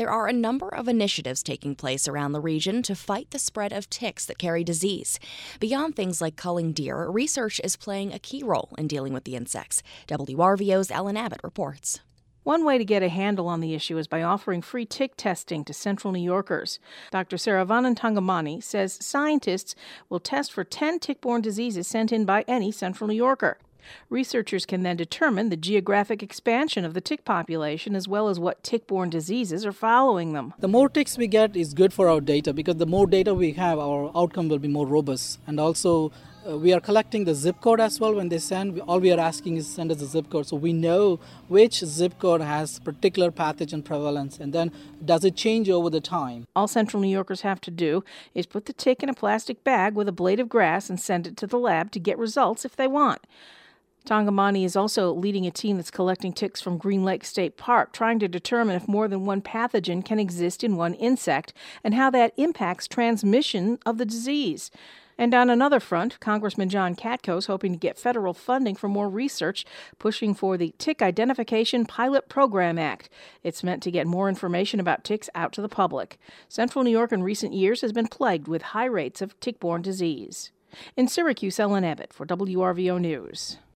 There are a number of initiatives taking place around the region to fight the spread of ticks that carry disease. Beyond things like culling deer, research is playing a key role in dealing with the insects. WRVO's Ellen Abbott reports. One way to get a handle on the issue is by offering free tick testing to Central New Yorkers. Dr. Saravanan Tangamani says scientists will test for 10 tick-borne diseases sent in by any Central New Yorker. Researchers can then determine the geographic expansion of the tick population as well as what tick-borne diseases are following them. The more ticks we get is good for our data because the more data we have, our outcome will be more robust. And also, we are collecting the zip code as well when they send. All we are asking is send us a zip code so we know which zip code has particular pathogen prevalence and then does it change over the time. All Central New Yorkers have to do is put the tick in a plastic bag with a blade of grass and send it to the lab to get results if they want. Tangamani is also leading a team that's collecting ticks from Green Lake State Park, trying to determine if more than one pathogen can exist in one insect and how that impacts transmission of the disease. And on another front, Congressman John Katko is hoping to get federal funding for more research, pushing for the Tick Identification Pilot Program Act. It's meant to get more information about ticks out to the public. Central New York in recent years has been plagued with high rates of tick-borne disease. In Syracuse, Ellen Abbott for WRVO News.